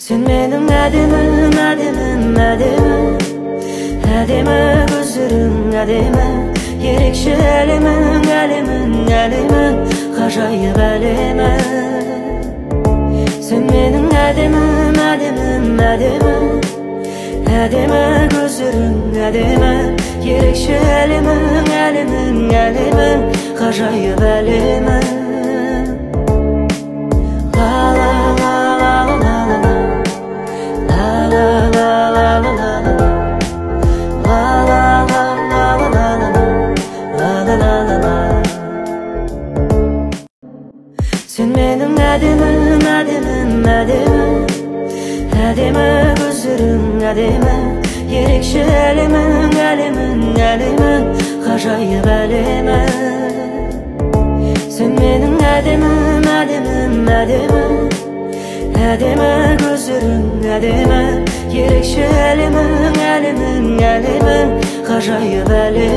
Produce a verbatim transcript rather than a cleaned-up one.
Sen mening ademim, ademim, ademim. Ademi gözlerin ademi, ерекше әлемің, әлемің, әлемің, ғажайып әлемің. Sen менің әдемім, әдемім, әдемім. Әдемі көздерің әдемі, ерекше әлемің, әлемің, әлемің, ғажайып әлемің. Sen mening ademim, ademim, ademim. Ademi gözlerin ademi, ерекше әлемің, әлемің, әлемің, ғажайып әлемің. Sen менің әдемім, әдемім, әдемім. Әдемі көздерің әдемі, ерекше әлемің, әлемің, әлемің, ғажайып әлемің.